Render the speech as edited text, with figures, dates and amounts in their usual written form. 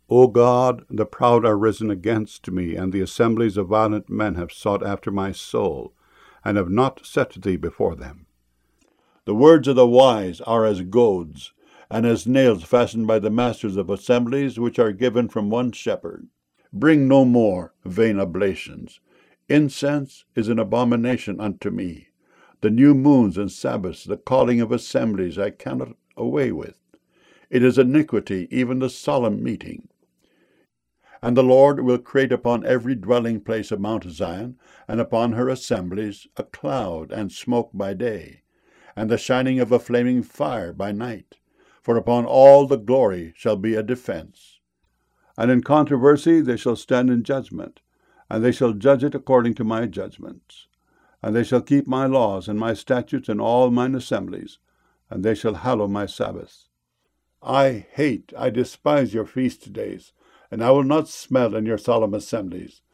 O God, the proud are risen against me, and the assemblies of violent men have sought after my soul, and have not set thee before them. The words of the wise are as goads, and as nails fastened by the masters of assemblies, which are given from one shepherd. Bring no more vain oblations. Incense is an abomination unto me. The new moons and Sabbaths, the calling of assemblies, I cannot away with. It is iniquity, even the solemn meeting. And the Lord will create upon every dwelling place of Mount Zion, and upon her assemblies, a cloud and smoke by day, and the shining of a flaming fire by night. For upon all the glory shall be a defense. And in controversy they shall stand in judgment, and they shall judge it according to my judgments. And they shall keep my laws and my statutes in all mine assemblies, and they shall hallow my Sabbaths. I despise your feast days, and I will not smell in your solemn assemblies.